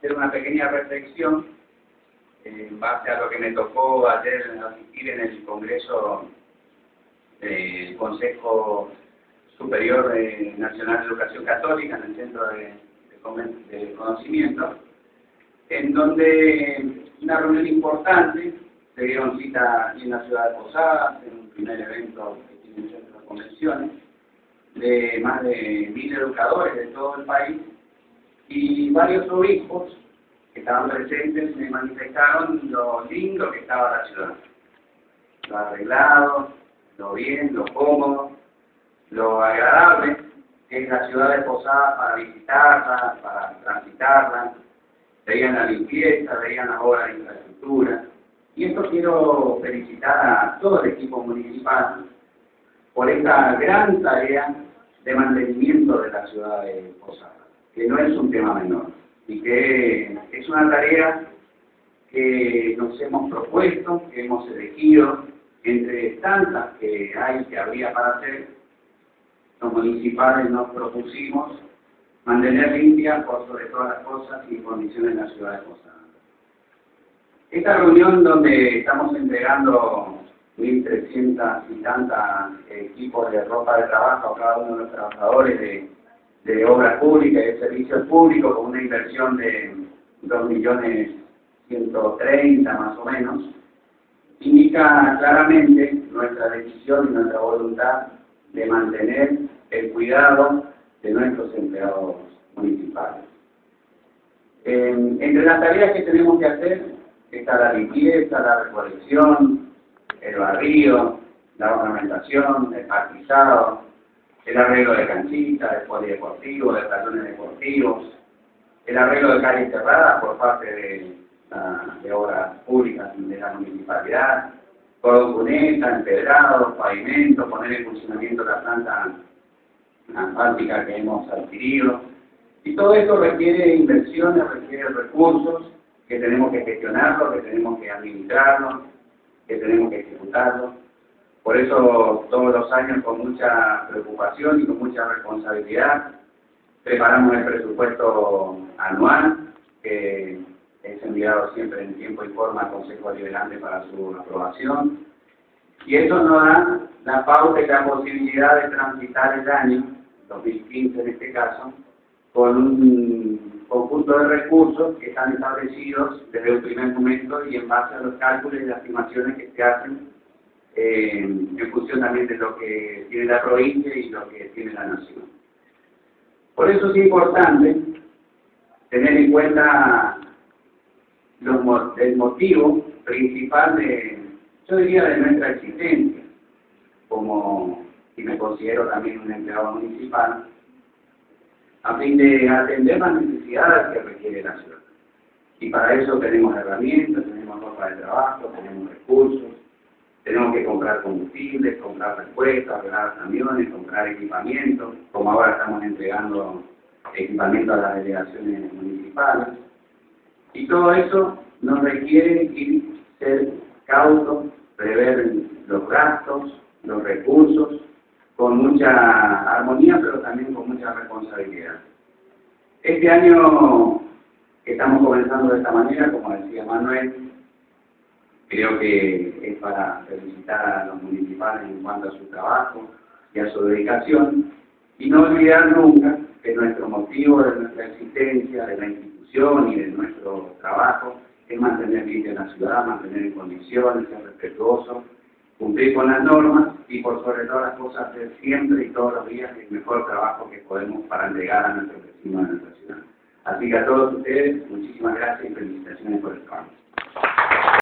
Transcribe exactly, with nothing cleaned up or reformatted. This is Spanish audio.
hacer una pequeña reflexión eh, en base a lo que me tocó ayer asistir en el Congreso del Consejo Superior eh, Nacional de Educación Católica, en el Centro de, de, de Conocimiento, en donde una reunión importante, se dieron cita aquí en la ciudad de Posadas, en un primer evento que tiene el Centro de Convenciones, de más de mil educadores de todo el país, y varios obispos que estaban presentes me manifestaron lo lindo que estaba la ciudad, lo arreglado, lo bien, lo cómodo, lo agradable que es la ciudad de Posadas para visitarla, para transitarla. Veían la limpieza, veían las obras de infraestructura, y esto quiero felicitar a todo el equipo municipal por esta gran tarea de mantenimiento de la ciudad de Posadas, que no es un tema menor, y que es una tarea que nos hemos propuesto, que hemos elegido, entre tantas que hay que habría para hacer. Los municipales nos propusimos mantener limpia, por sobre todas las cosas, y condiciones en la ciudad de Posadas. Esta reunión donde estamos entregando mil trescientos y tantas equipos de ropa de trabajo a cada uno de los trabajadores de, de obras públicas y de servicios públicos, con una inversión de dos millones ciento treinta más o menos, indica claramente nuestra decisión y nuestra voluntad de mantener el cuidado de nuestros empleados municipales. Eh, entre las tareas que tenemos que hacer está la limpieza, la recolección, el barrido, la ornamentación, el parquizado, el arreglo de canchitas, de polideportivos, de salones deportivos, el arreglo de calles cerradas por parte de, uh, de obras públicas de la municipalidad, cordón cuneta, empedrados, pavimentos, poner en funcionamiento la planta asfáltica que hemos adquirido. Y todo esto requiere inversiones, requiere recursos que tenemos que gestionarlos, que tenemos que administrarlos, que tenemos que ejecutarlos. Por eso todos los años, con mucha preocupación y con mucha responsabilidad, preparamos el presupuesto anual, que es enviado siempre en tiempo y forma al Consejo Deliberante para su aprobación. Y eso nos da la pauta y la posibilidad de transitar el año, dos mil quince en este caso, con un conjunto de recursos que están establecidos desde un primer momento y en base a los cálculos y las estimaciones que se hacen eh, en función también de lo que tiene la provincia y lo que tiene la nación. Por eso es importante tener en cuenta los, el motivo principal de, yo diría, de nuestra existencia, como, y me considero también un empleado municipal, a fin de atender las necesidades que requiere la ciudad. Y para eso tenemos herramientas, tenemos ropa de trabajo, tenemos recursos, tenemos que comprar combustibles, comprar repuestos, arreglar camiones, comprar equipamiento, como ahora estamos entregando equipamiento a las delegaciones municipales. Y todo eso nos requiere ir, ser cautos, prever los gastos, los recursos, con mucha armonía, pero también con mucha responsabilidad. Este año que estamos comenzando de esta manera, como decía Manuel, creo que es para felicitar a los municipales en cuanto a su trabajo y a su dedicación, y no olvidar nunca que nuestro motivo de nuestra existencia, de la institución y de nuestro trabajo, es mantener limpia la ciudad, mantener en condiciones, ser respetuoso, cumplir con las normas y, por sobre todas las cosas, hacer siempre y todos los días el mejor trabajo que podemos para entregar a nuestros vecinos de nuestra ciudad. Así que a todos ustedes, muchísimas gracias y felicitaciones por el trabajo.